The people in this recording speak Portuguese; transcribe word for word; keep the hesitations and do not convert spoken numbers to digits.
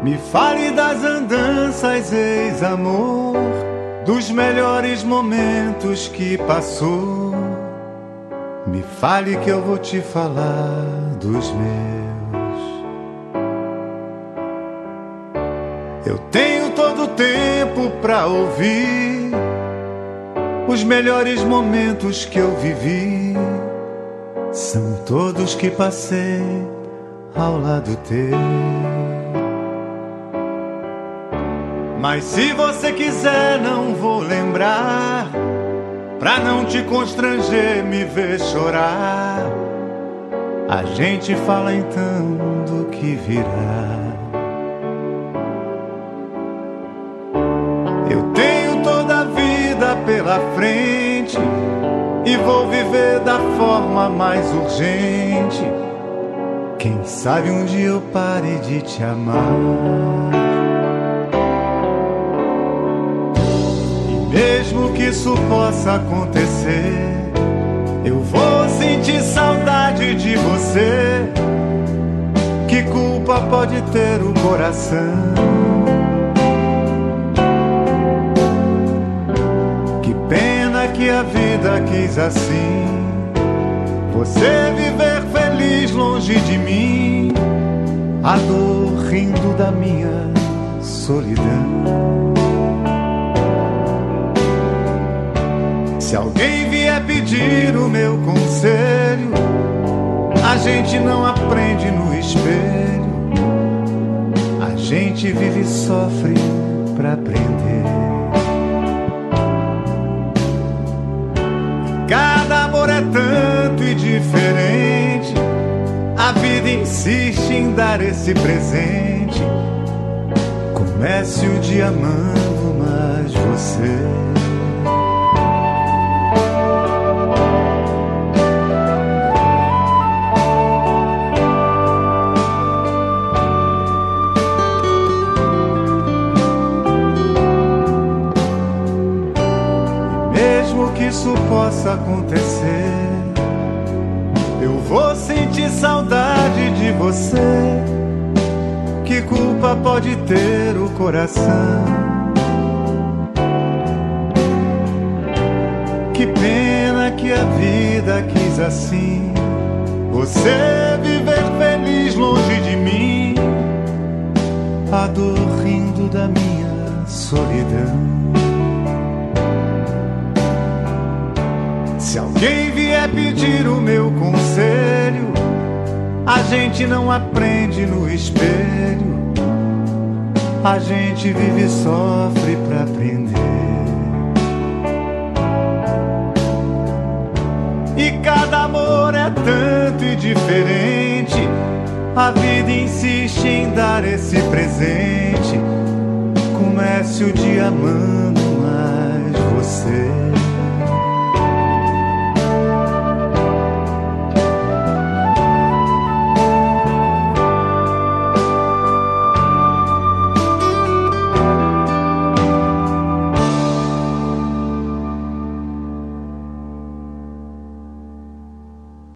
Me fale das andanças, ex-amor, dos melhores momentos que passou. Me fale que eu vou te falar dos meus. Eu tenho todo o tempo pra ouvir os melhores momentos que eu vivi. São todos que passei ao lado teu. Mas se você quiser, não vou lembrar, pra não te constranger, me ver chorar. A gente fala então do que virá. Eu tenho toda a vida pela frente e vou viver da forma mais urgente. Quem sabe um dia eu pare de te amar. Mesmo que isso possa acontecer, eu vou sentir saudade de você. Que culpa pode ter o coração? Que pena que a vida quis assim, você viver feliz longe de mim, a dor rindo da minha solidão. Se alguém vier pedir o meu conselho, a gente não aprende no espelho, a gente vive e sofre pra aprender. Cada amor é tanto e diferente, a vida insiste em dar esse presente. Comece o dia amando mais você. Isso possa acontecer, eu vou sentir saudade de você. Que culpa pode ter o coração? Que pena que a vida quis assim, você viver feliz longe de mim, a dor rindo da minha solidão. Se alguém vier pedir o meu conselho, a gente não aprende no espelho, a gente vive e sofre pra aprender. E cada amor é tanto e diferente, a vida insiste em dar esse presente. Comece o dia amando